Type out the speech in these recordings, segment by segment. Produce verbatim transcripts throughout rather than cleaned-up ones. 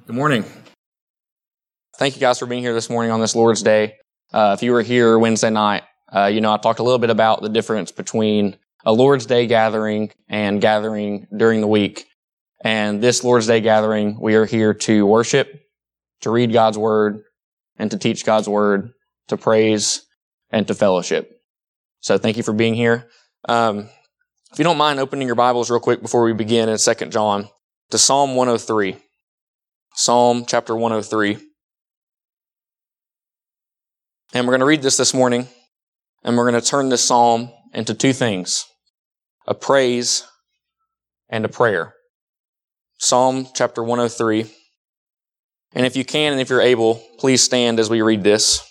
Good morning. Thank you guys for being here this morning on this Lord's Day. Uh, if you were here Wednesday night, uh, you know, I talked a little bit about the difference between a Lord's Day gathering and gathering during the week. And this Lord's Day gathering, we are here to worship, to read God's Word, and to teach God's Word, to praise, and to fellowship. So thank you for being here. Um, if you don't mind opening your Bibles real quick before we begin in Second John to Psalm one oh three. Psalm chapter one oh three. And we're going to read this this morning, and we're going to turn this psalm into two things, a praise and a prayer. Psalm chapter one oh three. And if you can and if you're able, please stand as we read this.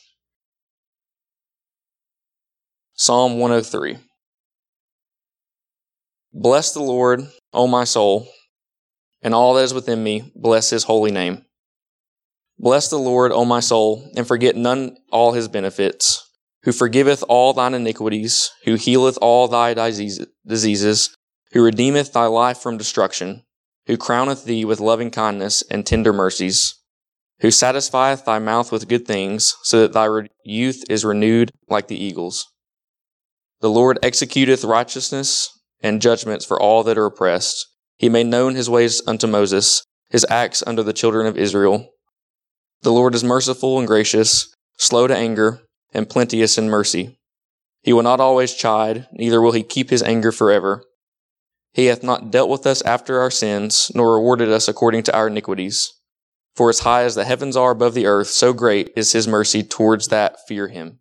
Psalm one oh three. Bless the Lord, O my soul, and all that is within me, bless his holy name. Bless the Lord, O my soul, and forget none all his benefits, who forgiveth all thine iniquities, who healeth all thy diseases, who redeemeth thy life from destruction, who crowneth thee with loving kindness and tender mercies, who satisfieth thy mouth with good things, so that thy re- youth is renewed like the eagles. The Lord executeth righteousness and judgments for all that are oppressed. He made known his ways unto Moses, his acts unto the children of Israel. The Lord is merciful and gracious, slow to anger, and plenteous in mercy. He will not always chide, neither will he keep his anger forever. He hath not dealt with us after our sins, nor rewarded us according to our iniquities. For as high as the heavens are above the earth, so great is his mercy towards that fear him.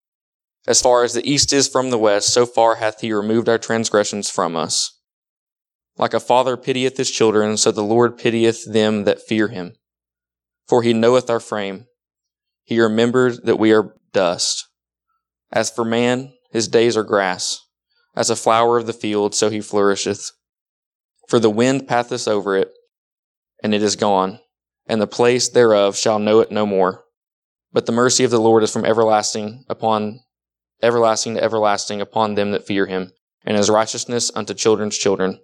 As far as the east is from the west, so far hath he removed our transgressions from us. Like a father pitieth his children, so the Lord pitieth them that fear him. For he knoweth our frame. He remembered that we are dust. As for man, his days are grass. As a flower of the field, so he flourisheth. For the wind passeth over it, and it is gone, and the place thereof shall know it no more. But the mercy of the Lord is from everlasting upon everlasting to everlasting upon them that fear him, and his righteousness unto children's children.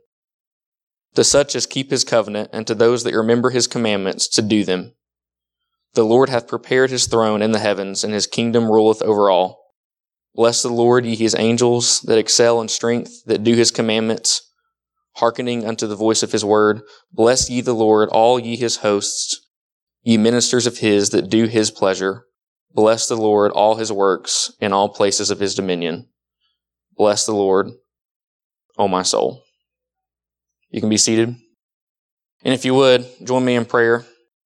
To such as keep his covenant, and to those that remember his commandments to do them. The Lord hath prepared his throne in the heavens, and his kingdom ruleth over all. Bless the Lord, ye his angels, that excel in strength, that do his commandments, hearkening unto the voice of his word. Bless ye the Lord, all ye his hosts, ye ministers of his that do his pleasure. Bless the Lord, all his works, in all places of his dominion. Bless the Lord, O my soul. You can be seated. And if you would, join me in prayer.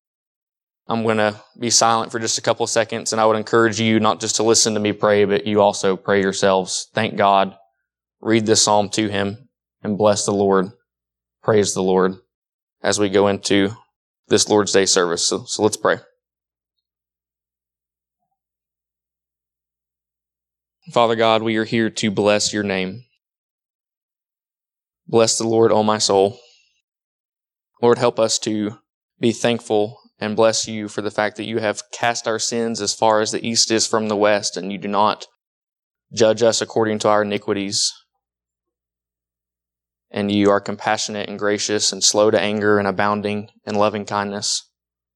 I'm going to be silent for just a couple of seconds, and I would encourage you not just to listen to me pray, but you also pray yourselves. Thank God. Read this psalm to him and bless the Lord. Praise the Lord as we go into this Lord's Day service. So, so let's pray. Father God, we are here to bless your name. Bless the Lord, O my soul. Lord, help us to be thankful and bless you for the fact that you have cast our sins as far as the east is from the west, and you do not judge us according to our iniquities. And you are compassionate and gracious and slow to anger and abounding in loving kindness.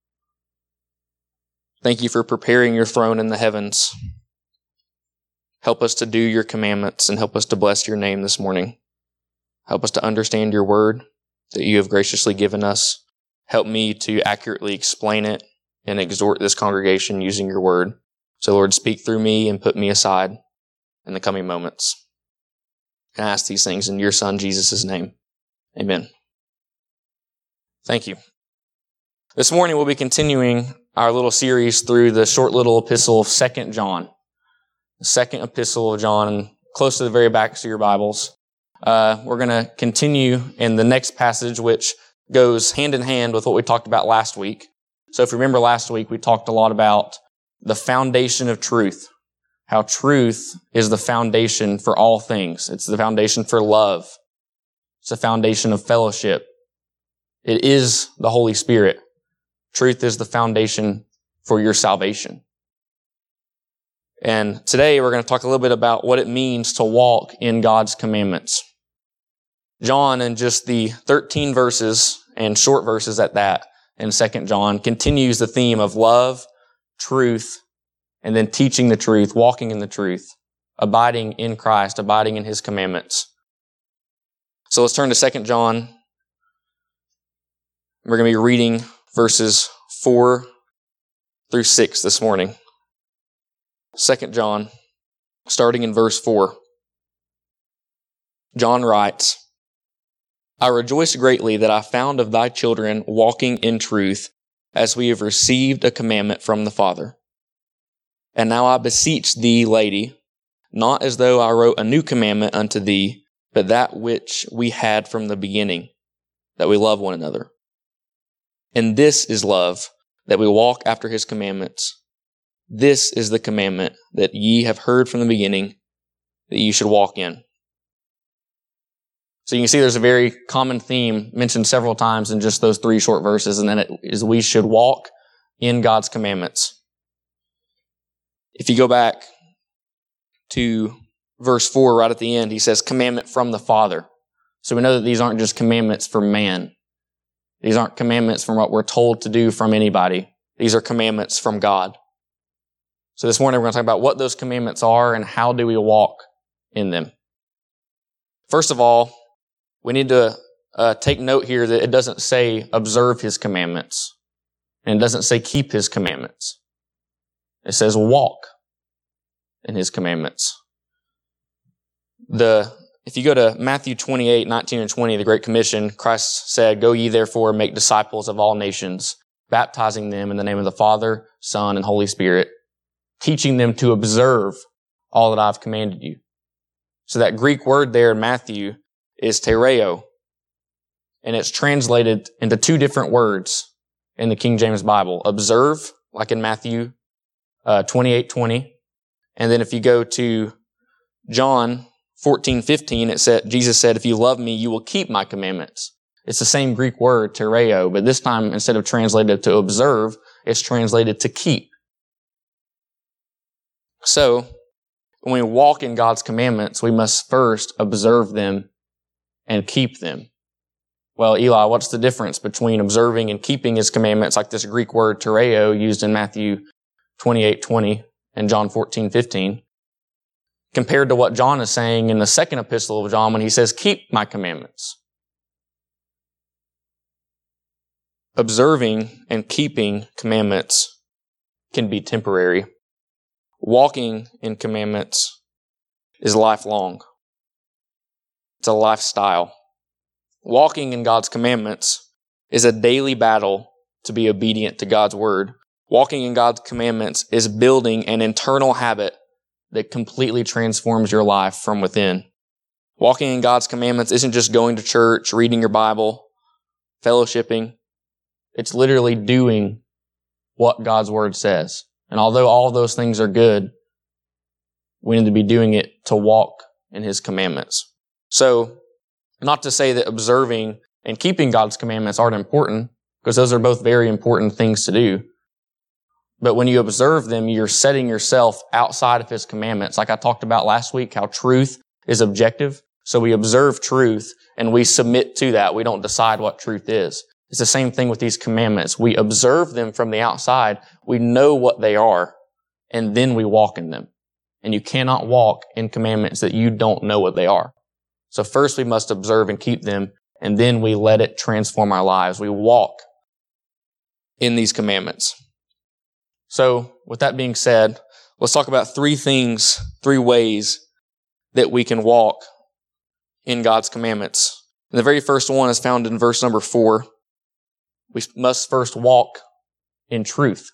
Thank you for preparing your throne in the heavens. Help us to do your commandments and help us to bless your name this morning. Help us to understand your word that you have graciously given us. Help me to accurately explain it and exhort this congregation using your word. So Lord, speak through me and put me aside in the coming moments. And I ask these things in your Son, Jesus' name. Amen. Thank you. This morning we'll be continuing our little series through the short little epistle of Second John. The second epistle of John, close to the very backs of your Bibles. Uh, we're going to continue in the next passage, which goes hand in hand with what we talked about last week. So if you remember last week, we talked a lot about the foundation of truth, how truth is the foundation for all things. It's the foundation for love. It's the foundation of fellowship. It is the Holy Spirit. Truth is the foundation for your salvation. And today we're going to talk a little bit about what it means to walk in God's commandments. John, in just the thirteen verses, and short verses at that, in Second John continues the theme of love, truth, and then teaching the truth, walking in the truth, abiding in Christ, abiding in His commandments. So let's turn to Second John. We're going to be reading verses four through six this morning. Second John, starting in verse four. John writes, I rejoice greatly that I found of thy children walking in truth, as we have received a commandment from the Father. And now I beseech thee, lady, not as though I wrote a new commandment unto thee, but that which we had from the beginning, that we love one another. And this is love, that we walk after His commandments. This is the commandment that ye have heard from the beginning, that ye should walk in. So you can see there's a very common theme mentioned several times in just those three short verses, and then it is we should walk in God's commandments. If you go back to verse four, right at the end, he says, commandment from the Father. So we know that these aren't just commandments from man. These aren't commandments from what we're told to do from anybody. These are commandments from God. So this morning we're going to talk about what those commandments are and how do we walk in them. First of all, we need to uh, take note here that it doesn't say observe His commandments. And it doesn't say keep His commandments. It says walk in His commandments. The If you go to Matthew twenty-eight, nineteen and twenty, the Great Commission, Christ said, go ye therefore and make disciples of all nations, baptizing them in the name of the Father, Son, and Holy Spirit, teaching them to observe all that I've commanded you. So that Greek word there in Matthew is tereo, and it's translated into two different words in the King James Bible. Observe, like in Matthew uh, twenty-eight twenty, and then if you go to John fourteen fifteen, it said, Jesus said, if you love me, you will keep my commandments. It's the same Greek word, tereo, but this time, instead of translated to observe, it's translated to keep. So, when we walk in God's commandments, we must first observe them and keep them. Well, Eli, what's the difference between observing and keeping His commandments, like this Greek word tereo used in Matthew twenty-eight twenty and John fourteen fifteen, compared to what John is saying in the second epistle of John when he says, keep my commandments? Observing and keeping commandments can be temporary. Walking in commandments is lifelong. It's a lifestyle. Walking in God's commandments is a daily battle to be obedient to God's word. Walking in God's commandments is building an internal habit that completely transforms your life from within. Walking in God's commandments isn't just going to church, reading your Bible, fellowshipping. It's literally doing what God's word says. And although all those things are good, we need to be doing it to walk in His commandments. So, not to say that observing and keeping God's commandments aren't important, because those are both very important things to do. But when you observe them, you're setting yourself outside of His commandments. Like I talked about last week, how truth is objective. So we observe truth and we submit to that. We don't decide what truth is. It's the same thing with these commandments. We observe them from the outside. We know what they are, and then we walk in them. And you cannot walk in commandments that you don't know what they are. So first we must observe and keep them, and then we let it transform our lives. We walk in these commandments. So with that being said, let's talk about three things, three ways that we can walk in God's commandments. And the very first one is found in verse number four. We must first walk in truth.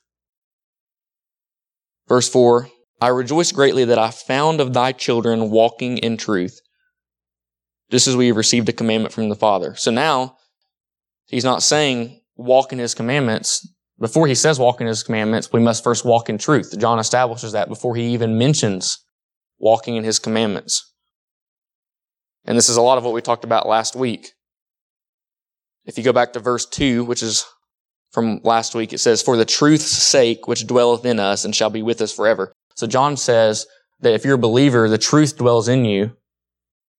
Verse four, I rejoice greatly that I found of thy children walking in truth, just as we have received a commandment from the Father. So now, he's not saying walk in His commandments. Before he says walk in His commandments, we must first walk in truth. John establishes that before he even mentions walking in His commandments. And this is a lot of what we talked about last week. If you go back to verse two, which is from last week, it says, for the truth's sake which dwelleth in us and shall be with us forever. So John says that if you're a believer, the truth dwells in you.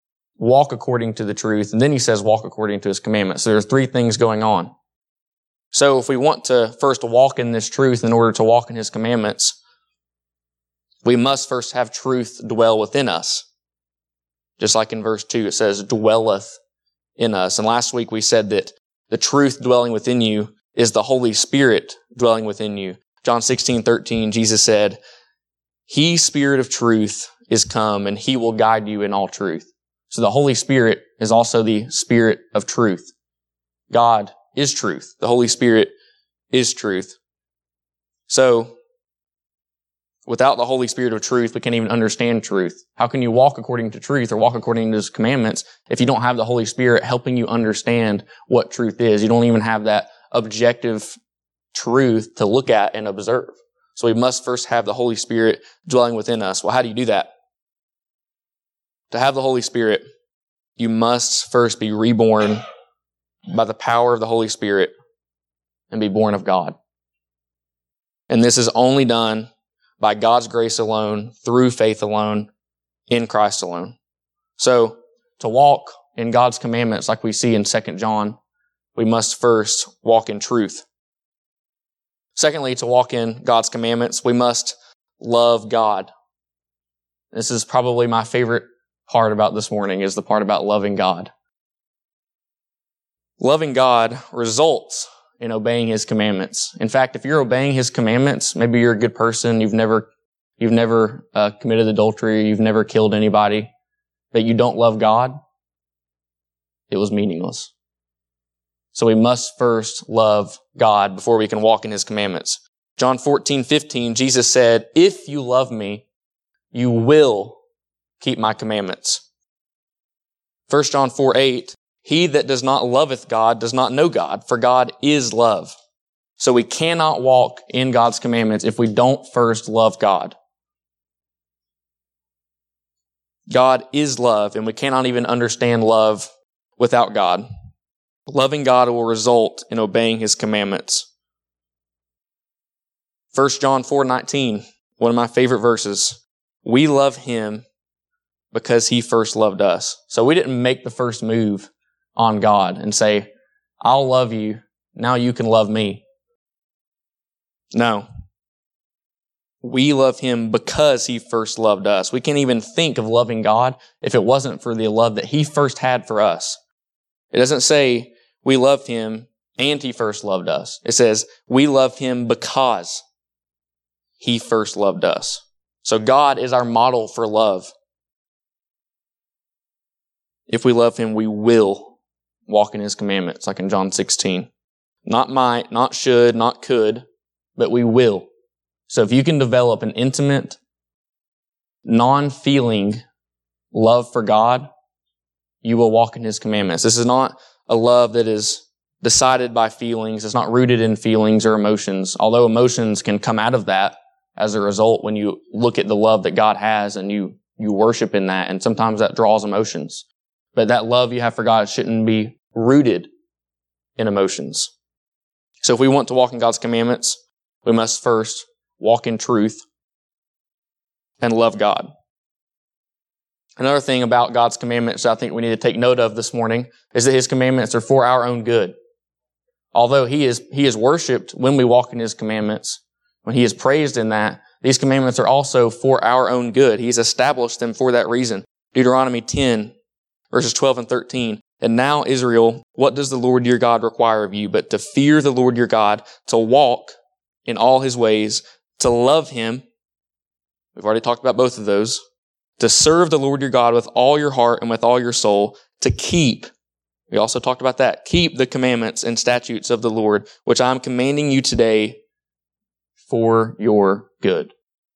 Walk according to the truth. And then he says walk according to His commandments. So there's three things going on. So if we want to first walk in this truth in order to walk in his commandments, we must first have truth dwell within us. Just like in verse two, it says, dwelleth in us. And last week we said that the truth dwelling within you is the Holy Spirit dwelling within you. John sixteen thirteen, Jesus said, He, Spirit of truth, is come, and He will guide you in all truth. So the Holy Spirit is also the Spirit of truth. God is truth. The Holy Spirit is truth. So, without the Holy Spirit of truth, we can't even understand truth. How can you walk according to truth or walk according to His commandments if you don't have the Holy Spirit helping you understand what truth is? You don't even have that objective truth to look at and observe. So we must first have the Holy Spirit dwelling within us. Well, how do you do that? To have the Holy Spirit, you must first be reborn by the power of the Holy Spirit and be born of God. And this is only done by God's grace alone, through faith alone, in Christ alone. So, to walk in God's commandments like we see in Second John, we must first walk in truth. Secondly, to walk in God's commandments, we must love God. This is probably my favorite part about this morning, is the part about loving God. Loving God results in obeying His commandments. In fact, if you're obeying His commandments, maybe you're a good person, you've never, you've never uh, committed adultery, you've never killed anybody, but you don't love God, it was meaningless. So we must first love God before we can walk in His commandments. John fourteen fifteen, Jesus said, if you love me, you will keep my commandments. First John four eight, he that does not loveth God does not know God, for God is love. So we cannot walk in God's commandments if we don't first love God. God is love, and we cannot even understand love without God. Loving God will result in obeying His commandments. First John four nineteen, one of my favorite verses. We love Him because He first loved us. So we didn't make the first move on God and say, I'll love you, now you can love me. No. We love Him because He first loved us. We can't even think of loving God if it wasn't for the love that He first had for us. It doesn't say we loved Him and He first loved us. It says we love Him because He first loved us. So God is our model for love. If we love Him, we will walk in His commandments, like in John sixteen. Not might, not should, not could, but we will. So if you can develop an intimate, non-feeling love for God, you will walk in His commandments. This is not a love that is decided by feelings. It's not rooted in feelings or emotions, although emotions can come out of that as a result when you look at the love that God has and you, you worship in that, and sometimes that draws emotions. But that love you have for God shouldn't be rooted in emotions. So if we want to walk in God's commandments, we must first walk in truth and love God. Another thing about God's commandments that I think we need to take note of this morning is that His commandments are for our own good. Although He is, He is worshiped when we walk in His commandments, when He is praised in that, these commandments are also for our own good. He's established them for that reason. Deuteronomy ten, verses twelve and thirteen. And now, Israel, what does the Lord your God require of you but to fear the Lord your God, to walk in all His ways, to love Him. We've already talked about both of those. To serve the Lord your God with all your heart and with all your soul, to keep, we also talked about that, keep the commandments and statutes of the Lord, which I am commanding you today for your good.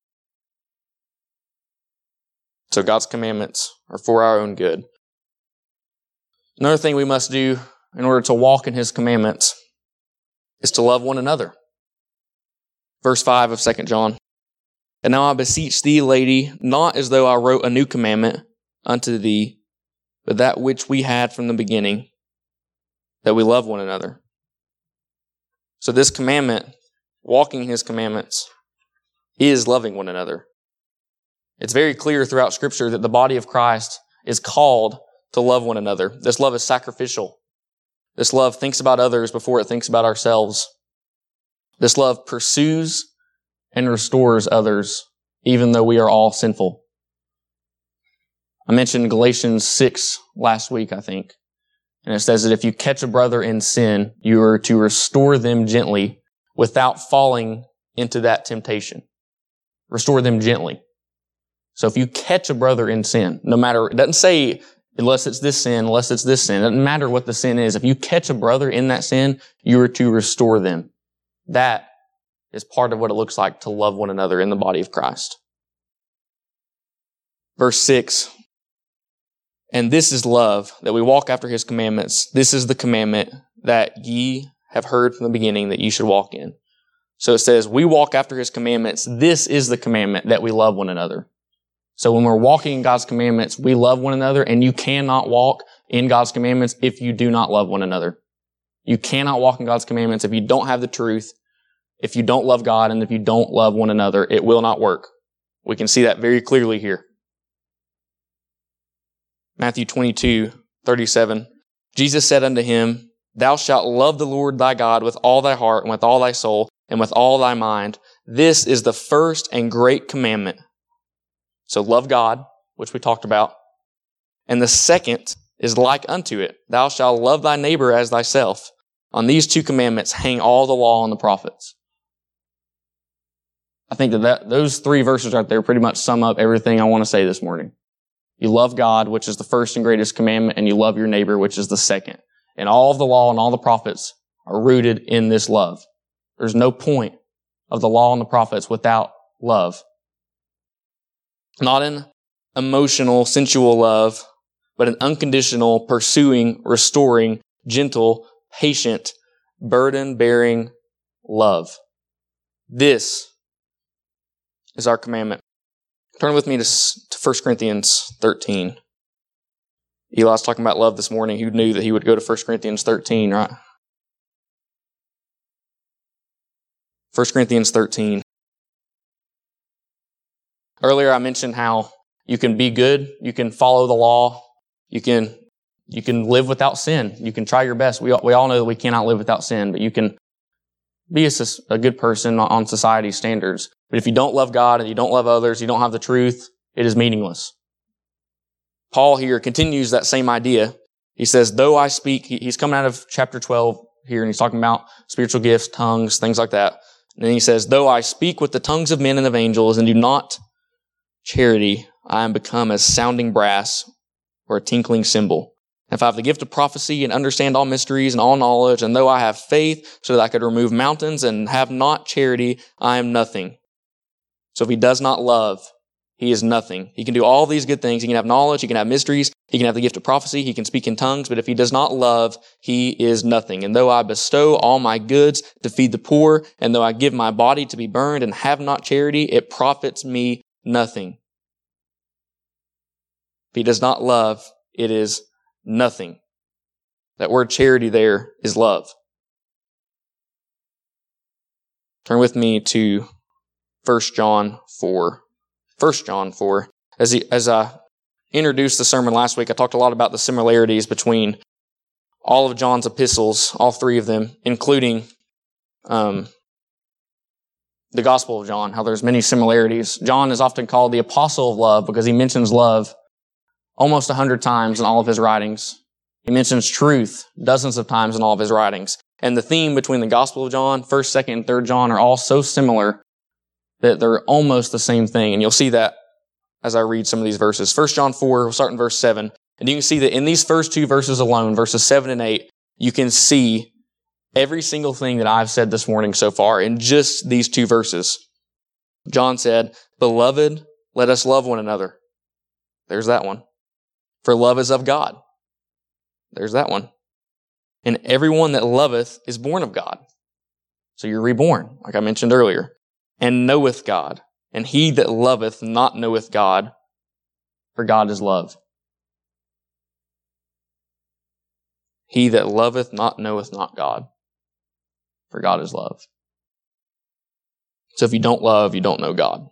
So God's commandments are for our own good. Another thing we must do in order to walk in His commandments is to love one another. Verse five of Second John. And now I beseech thee, lady, not as though I wrote a new commandment unto thee, but that which we had from the beginning, that we love one another. So this commandment, walking His commandments, is loving one another. It's very clear throughout Scripture that the body of Christ is called to love one another. This love is sacrificial. This love thinks about others before it thinks about ourselves. This love pursues and restores others, even though we are all sinful. I mentioned Galatians six last week, I think. And it says that if you catch a brother in sin, you are to restore them gently without falling into that temptation. Restore them gently. So if you catch a brother in sin, no matter, it doesn't say unless it's this sin, unless it's this sin, it doesn't matter what the sin is. If you catch a brother in that sin, you are to restore them. That is part of what it looks like to love one another in the body of Christ. Verse six, and this is love, that we walk after his commandments. This is the commandment that ye have heard from the beginning that ye should walk in. So it says, we walk after his commandments. This is the commandment, that we love one another. So when we're walking in God's commandments, we love one another, and you cannot walk in God's commandments if you do not love one another. You cannot walk in God's commandments if you don't have the truth, if you don't love God, and if you don't love one another. It will not work. We can see that very clearly here. Matthew twenty-two, thirty-seven. Jesus said unto him, thou shalt love the Lord thy God with all thy heart, and with all thy soul, and with all thy mind. This is the first and great commandment. So love God, which we talked about. And the second is like unto it. Thou shalt love thy neighbor as thyself. On these two commandments hang all the law and the prophets. I think that, that those three verses right there pretty much sum up everything I want to say this morning. You love God, which is the first and greatest commandment, and you love your neighbor, which is the second. And all of the law and all the prophets are rooted in this love. There's no point of the law and the prophets without love. Not an emotional, sensual love, but an unconditional, pursuing, restoring, gentle, patient, burden-bearing love. This is our commandment. Turn with me to, to First Corinthians thirteen. Eli's talking about love this morning. Who knew that he would go to First Corinthians thirteen, right? First Corinthians thirteen. Earlier I mentioned how you can be good, you can follow the law, you can you can live without sin. You can try your best. We all, we all know that we cannot live without sin, but you can be a, a good person on society's standards. But if you don't love God and you don't love others, you don't have the truth, it is meaningless. Paul here continues that same idea. He says, though I speak, he's coming out of chapter twelve here, and he's talking about spiritual gifts, tongues, things like that. And then he says, though I speak with the tongues of men and of angels and do not charity, I am become as sounding brass or a tinkling cymbal. If I have the gift of prophecy and understand all mysteries and all knowledge, and though I have faith so that I could remove mountains and have not charity, I am nothing. So if he does not love, he is nothing. He can do all these good things. He can have knowledge. He can have mysteries. He can have the gift of prophecy. He can speak in tongues. But if he does not love, he is nothing. And though I bestow all my goods to feed the poor, and though I give my body to be burned and have not charity, it profits me nothing. If he does not love, it is nothing. That word charity there is love. Turn with me to First John four. First John four. As, he, as I introduced the sermon last week, I talked a lot about the similarities between all of John's epistles, all three of them, including um, the Gospel of John, how there's many similarities. John is often called the apostle of love because he mentions love almost a hundred times in all of his writings. He mentions truth dozens of times in all of his writings. And the theme between the Gospel of John, first, second, and third John are all so similar that they're almost the same thing. And you'll see that as I read some of these verses. First John four, we'll start in verse seven. And you can see that in these first two verses alone, verses seven and eight, you can see every single thing that I've said this morning so far in just these two verses. John said, "Beloved, let us love one another." There's that one. For love is of God. There's that one. And everyone that loveth is born of God. So you're reborn, like I mentioned earlier. And knoweth God. And he that loveth not knoweth God, for God is love. He that loveth not knoweth not God, for God is love. So if you don't love, you don't know God.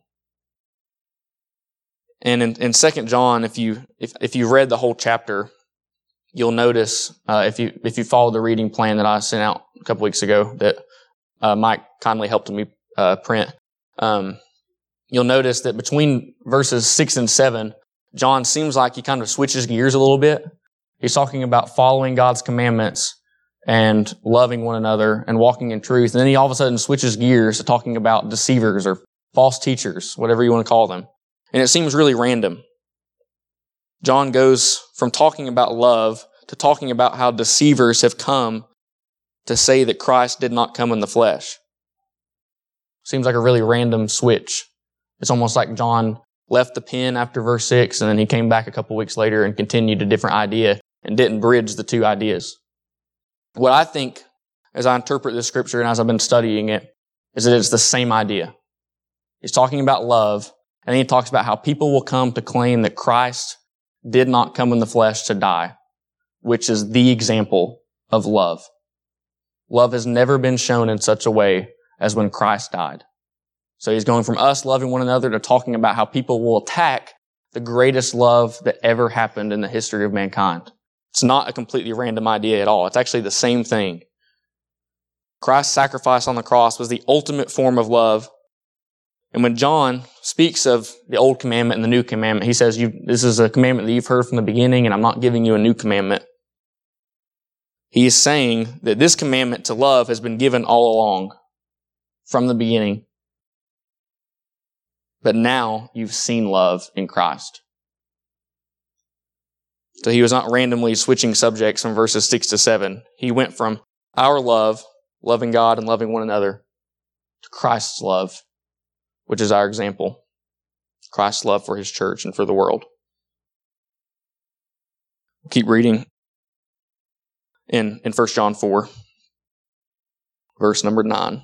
And in, in Second John, if you if, if you read the whole chapter, you'll notice, uh, if you, if you follow the reading plan that I sent out a couple weeks ago that, uh, Mike kindly helped me, uh, print, um, you'll notice that between verses six and seven, John seems like he kind of switches gears a little bit. He's talking about following God's commandments and loving one another and walking in truth. And then he all of a sudden switches gears to talking about deceivers or false teachers, whatever you want to call them. And it seems really random. John goes from talking about love to talking about how deceivers have come to say that Christ did not come in the flesh. Seems like a really random switch. It's almost like John left the pen after verse six, and then he came back a couple weeks later and continued a different idea and didn't bridge the two ideas. What I think, as I interpret this scripture and as I've been studying it, is that it's the same idea. He's talking about love, and then he talks about how people will come to claim that Christ did not come in the flesh to die, which is the example of love. Love has never been shown in such a way as when Christ died. So he's going from us loving one another to talking about how people will attack the greatest love that ever happened in the history of mankind. It's not a completely random idea at all. It's actually the same thing. Christ's sacrifice on the cross was the ultimate form of love. And when John speaks of the old commandment and the new commandment, he says, you, this is a commandment that you've heard from the beginning, and I'm not giving you a new commandment. He is saying that this commandment to love has been given all along from the beginning. But now you've seen love in Christ. So he was not randomly switching subjects from verses six to seven. He went from our love, loving God and loving one another, to Christ's love, which is our example. Christ's love for his church and for the world. We'll keep reading in, in First John four, verse number nine.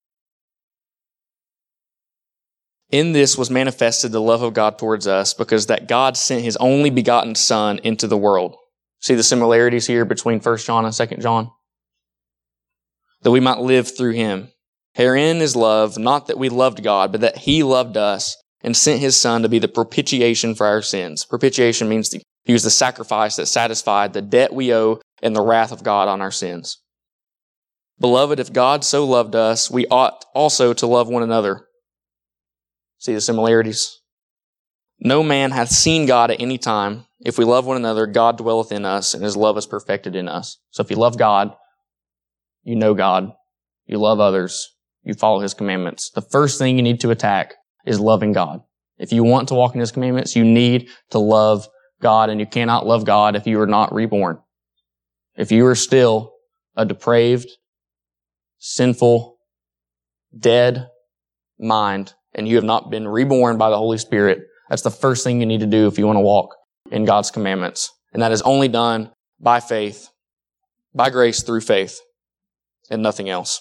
In this was manifested the love of God towards us, because that God sent his only begotten Son into the world. See the similarities here between First John and Second John? That we might live through him. Herein is love, not that we loved God, but that he loved us and sent his Son to be the propitiation for our sins. Propitiation means the, he was the sacrifice that satisfied the debt we owe and the wrath of God on our sins. Beloved, if God so loved us, we ought also to love one another. See the similarities? No man hath seen God at any time. If we love one another, God dwelleth in us, and his love is perfected in us. So if you love God, you know God, you love others, you follow his commandments. The first thing you need to attack is loving God. If you want to walk in his commandments, you need to love God, and you cannot love God if you are not reborn. If you are still a depraved, sinful, dead mind, and you have not been reborn by the Holy Spirit, that's the first thing you need to do if you want to walk in God's commandments. And that is only done by faith, by grace through faith, and nothing else.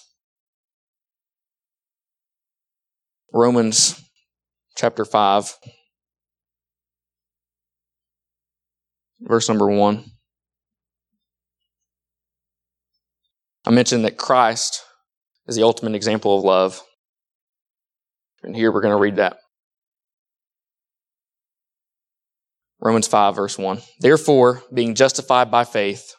Romans chapter five, verse number one. I mentioned that Christ is the ultimate example of love. And here we're going to read that. Romans five, verse one. Therefore, being justified by faith,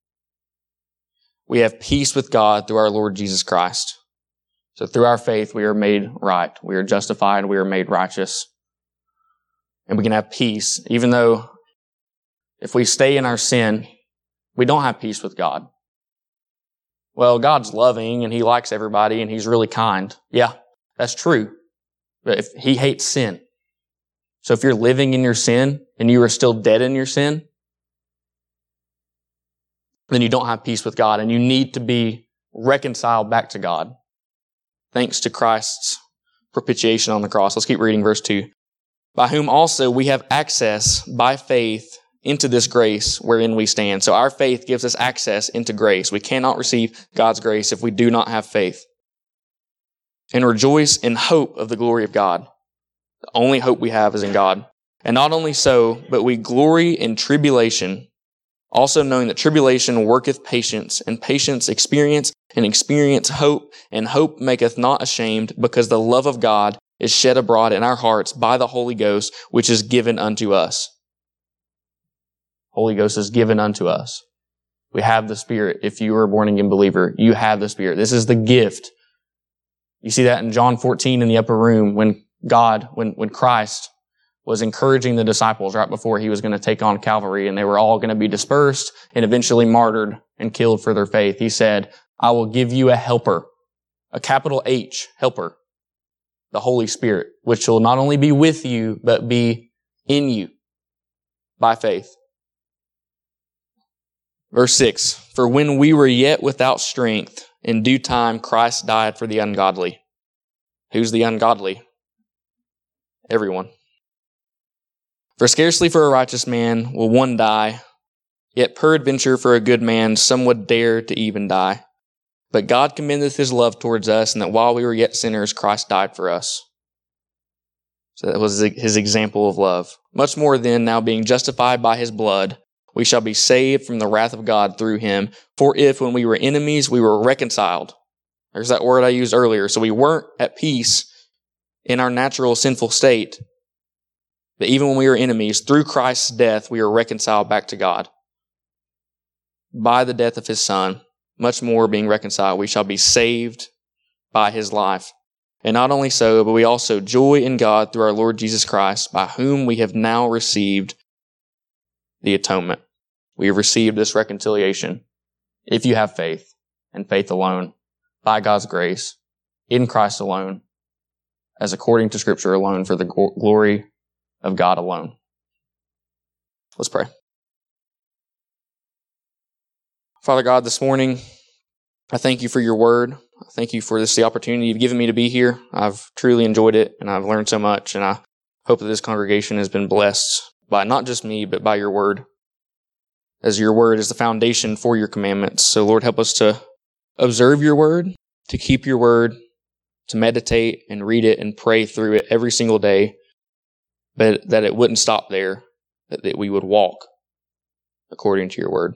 we have peace with God through our Lord Jesus Christ. So through our faith, we are made right. We are justified. We are made righteous. And we can have peace, even though if we stay in our sin, we don't have peace with God. Well, God's loving and he likes everybody and he's really kind. Yeah, that's true. But if he hates sin. So if you're living in your sin and you are still dead in your sin, then you don't have peace with God, and you need to be reconciled back to God thanks to Christ's propitiation on the cross. Let's keep reading verse two. By whom also we have access by faith into this grace wherein we stand. So our faith gives us access into grace. We cannot receive God's grace if we do not have faith. And rejoice in hope of the glory of God. The only hope we have is in God. And not only so, but we glory in tribulation, also knowing that tribulation worketh patience, and patience experience, and experience hope, and hope maketh not ashamed, because the love of God is shed abroad in our hearts by the Holy Ghost, which is given unto us. Holy Ghost is given unto us. We have the Spirit. If you are a born again believer, you have the Spirit. This is the gift. You see that in John fourteen in the upper room when God, when, when Christ was encouraging the disciples right before he was going to take on Calvary, and they were all going to be dispersed and eventually martyred and killed for their faith. He said, I will give you a helper, a capital H, helper, the Holy Spirit, which will not only be with you, but be in you by faith. Verse six, for when we were yet without strength, in due time Christ died for the ungodly. Who's the ungodly? Everyone. For scarcely for a righteous man will one die, yet peradventure for a good man some would dare to even die. But God commendeth his love towards us, and that while we were yet sinners, Christ died for us. So that was his example of love. Much more then, now being justified by his blood, we shall be saved from the wrath of God through him. For if when we were enemies, we were reconciled. There's that word I used earlier. So we weren't at peace in our natural sinful state. But even when we were enemies, through Christ's death, we are reconciled back to God. By the death of his Son, much more being reconciled, we shall be saved by his life. And not only so, but we also joy in God through our Lord Jesus Christ, by whom we have now received the atonement. We have received this reconciliation if you have faith, and faith alone, by God's grace, in Christ alone, as according to Scripture alone, for the glory of God alone. Let's pray. Father God, this morning, I thank you for your word. I thank you for this the opportunity you've given me to be here. I've truly enjoyed it, and I've learned so much, and I hope that this congregation has been blessed by not just me, but by your word, as your word is the foundation for your commandments. So Lord, help us to observe your word, to keep your word, to meditate and read it and pray through it every single day, but that it wouldn't stop there, that, that we would walk according to your word.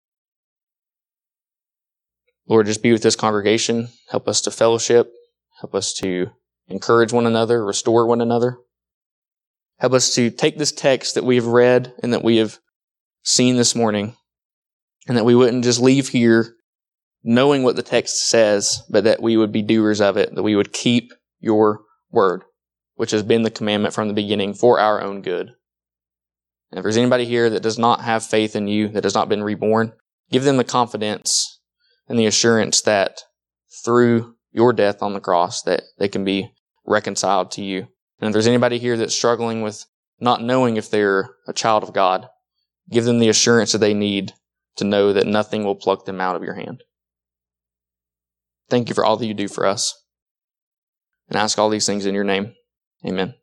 Lord, just be with this congregation. Help us to fellowship. Help us to encourage one another, restore one another. Help us to take this text that we have read and that we have seen this morning, and that we wouldn't just leave here knowing what the text says, but that we would be doers of it, that we would keep your word, which has been the commandment from the beginning for our own good. And if there's anybody here that does not have faith in you, that has not been reborn, give them the confidence and the assurance that through your death on the cross, that they can be reconciled to you. And if there's anybody here that's struggling with not knowing if they're a child of God, give them the assurance that they need to know that nothing will pluck them out of your hand. Thank you for all that you do for us. And I ask all these things in your name. Amen.